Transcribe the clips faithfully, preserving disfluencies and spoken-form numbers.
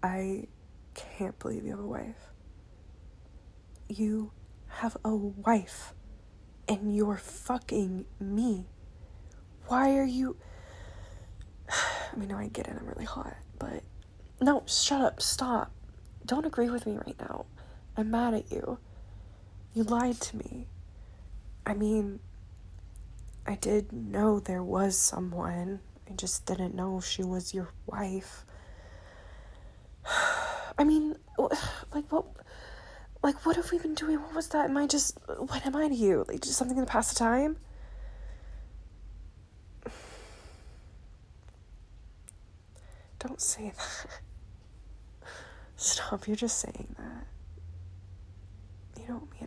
I can't believe you have a wife. You have a wife, and you're fucking me. Why are you... I mean, no, I get it, I'm really hot, but... No, shut up, stop. Don't agree with me right now. I'm mad at you. You lied to me. I mean, I did know there was someone. I just didn't know she was your wife. I mean, like, what... Like, what have we been doing? What was that? Am I just... What am I to you? Like, just something to pass the time? Don't say that. Stop, you're just saying that. You don't mean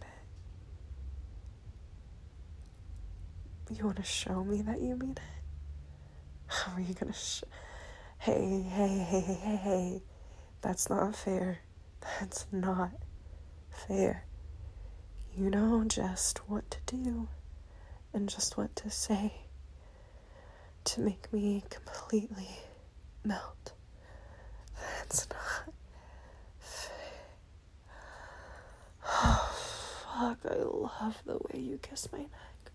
it. You want to show me that you mean it? How are you gonna sh... Hey, hey, hey, hey, hey, hey. That's not fair. That's not fair. You know just what to do and just what to say to make me completely melt. That's not fair. Oh, fuck, I love the way you kiss my neck.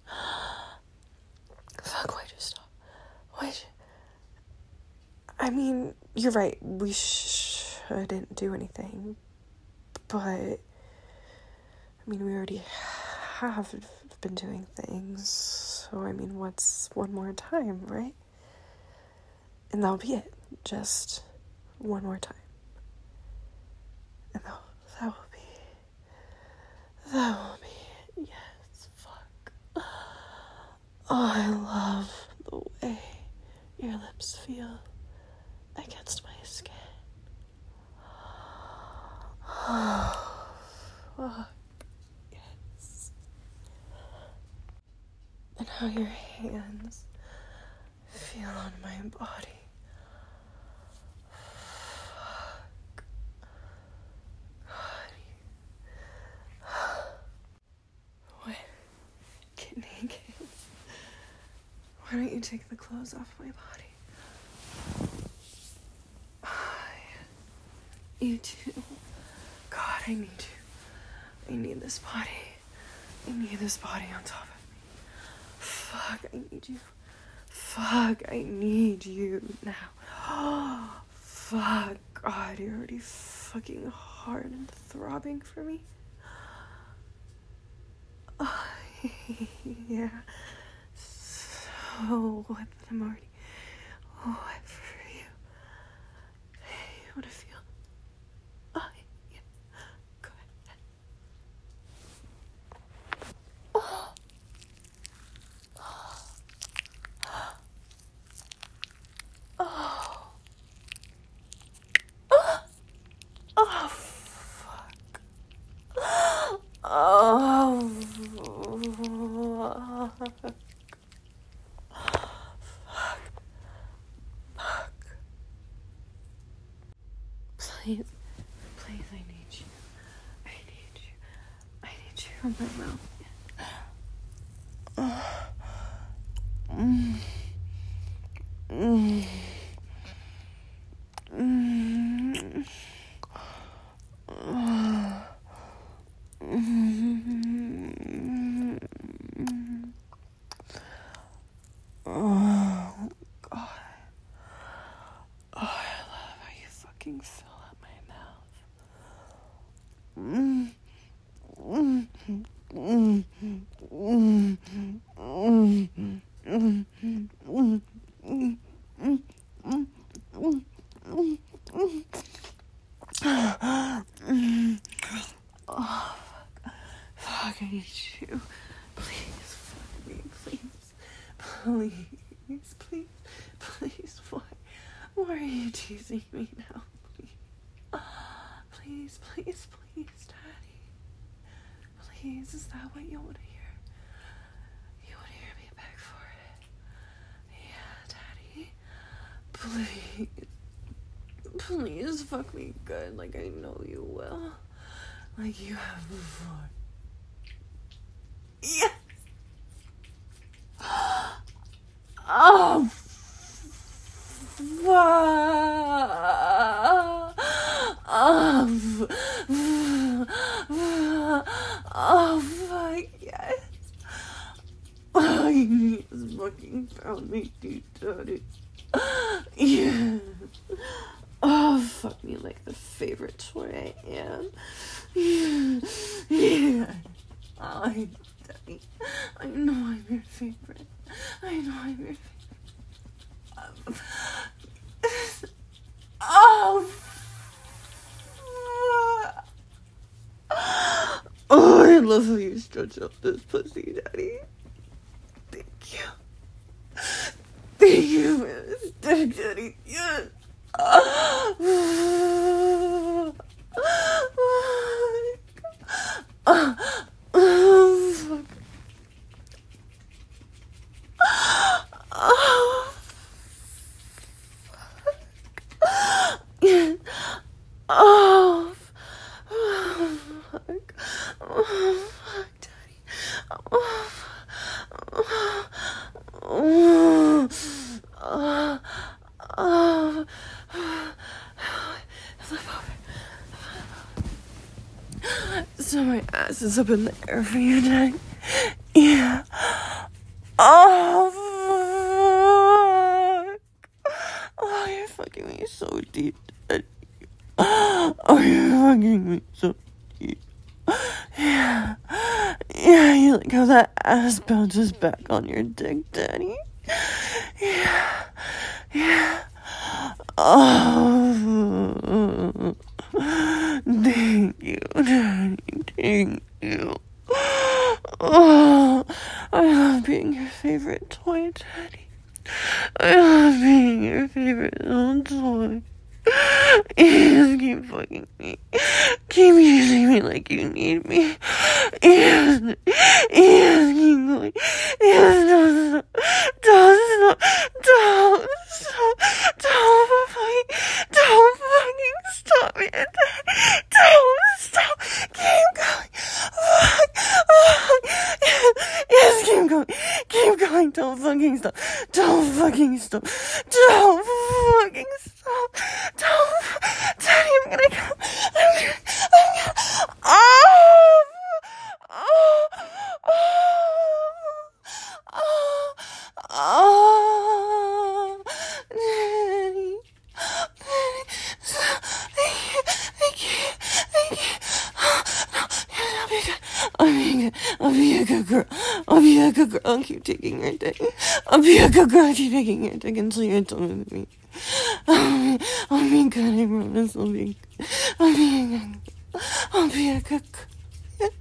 Fuck, why'd you stop? Why'd you... I mean, you're right, we shouldn't do anything, but, I mean, we already have been doing things, so, I mean, what's one more time, right? And that'll be it, just one more time. And that, that will be, that will be, yes, fuck. Oh, I love the way your lips feel against my skin. Oh, fuck, yes. And how your hands feel on my body. Fuck. God, you... What? Get naked. Why don't you take the clothes off my body? You too. God, I need you. I need this body. I need this body on top of me. Fuck, I need you. Fuck, I need you now. Fuck, God, you're already fucking hard and throbbing for me. Oh, yeah. So wet, but I'm already wet for you. You wanna feel? Oh, yeah. Go ahead. Oh. Oh. Oh. Oh, fuck. Oh. Fuck. Fuck. Please. Please, I need you. I need you. I need you in my mouth. Mm. Mm. Mm. Oh, God. Oh, I love how you fucking fill up my mouth. Mm. Mm. Mm. Mm. Mm. Mm. Mm. Mm. Mm. Mm. Mm. Mm. Oh, fuck. Fuck, I need you. Please, fuck me, please. Please, please, please, why? Why are you teasing me now? Please, please, please, please, Daddy. Please, is that what you want to hear? You want to hear me beg for it? Yeah, Daddy. Please. Please fuck me good like I know you will. Like you have before. Yes! Oh, fuck. on me, daddy. Yeah. Oh, fuck me like the favorite toy I am. Yeah. Yeah. I, daddy, I know I'm your favorite. I know I'm your favorite. Um, oh, oh, I love how you stretch out this pussy, daddy. Thank you. Thank you, man. Daddy, daddy. Yes. Oh, oh, oh, fuck. Oh, fuck. Oh, fuck. Oh, fuck, daddy. Oh, oh, oh, oh, oh. Flip over. So my ass is up in the air for you tonight. Yeah. Oh, fuck. Oh, you're fucking me so deep, daddy. Oh, you're fucking me so deep. Yeah. Yeah, you like how that ass bounces back on your dick, daddy? Yeah. Yeah. Oh, thank you, daddy, thank you. Oh, I love being your favorite toy, daddy. I love being your favorite little toy. Yes, keep fucking me. Keep using me like you need me. Yes, yes, keep going. Yes, don't stop. Don't stop. Don't stop. Don't fucking, don't fucking stop it. Don't stop. Keep going. Fuck. Fuck. Yes, yes, keep going. Keep going. Don't fucking stop. Don't fucking stop. Don't fucking stop. Don't. Daddy, I'm gonna go. I'm gonna. I'm gonna. Oh. Oh. Oh. Oh. Oh. Daddy. Daddy. Thank you. Thank you. Thank you. Oh, no. I'll be good. I'll be good. I'll be a good girl. I'll be a good girl. I'll keep taking your dick. I'll be a good girl. I'll keep taking your dick until you're done with me. I'll be, I'll be good. I promise. I'll be good. I'll be good. I'll be a good girl.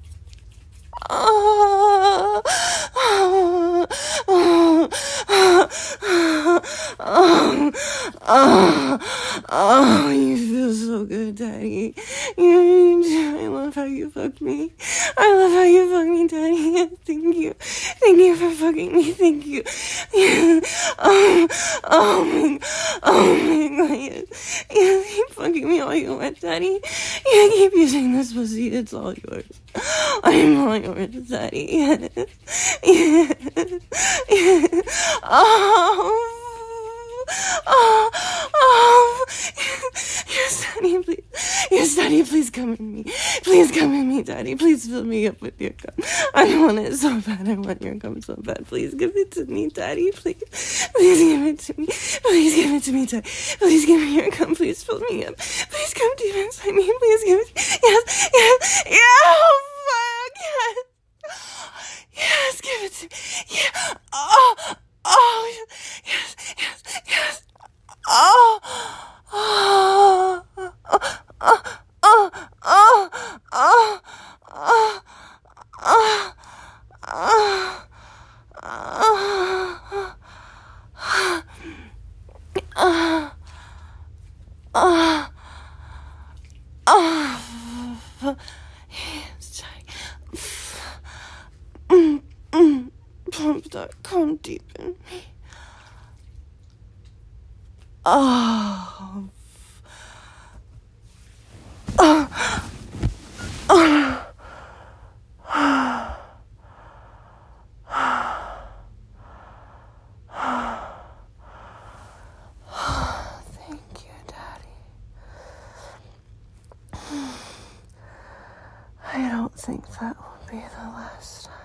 Oh, oh, oh, oh, oh, oh, oh, you feel so good, daddy. You, you do. I love how you fucked me. I love how you fucked me, daddy. Thank you. Thank you for fucking me. Thank you. Oh, oh my, oh my god. Yes. You keep fucking me all you want, daddy. You keep using this pussy. It's all yours. I'm all yours, daddy. Yes. Yes. Yes. Oh. Oh, oh, yes, daddy, please, yes, daddy, please come at me, please come at me, daddy, please fill me up with your cum, I want it so bad, I want your cum so bad, please give it to me, daddy, please, please give it to me, please give it to me, daddy, please give me your cum, please fill me up, please come deep inside me, please give it, yes, yes, yeah, oh, fuck, yes, yes, give it to me, yeah, oh, oh, yes, yes, yes, oh, oh, oh, oh, oh, oh, oh, oh, oh, oh, oh, oh, oh, yes, mm, mm, pump that cum deep in me. Oh, oh, oh, thank you, Daddy. I don't think that will be the last time.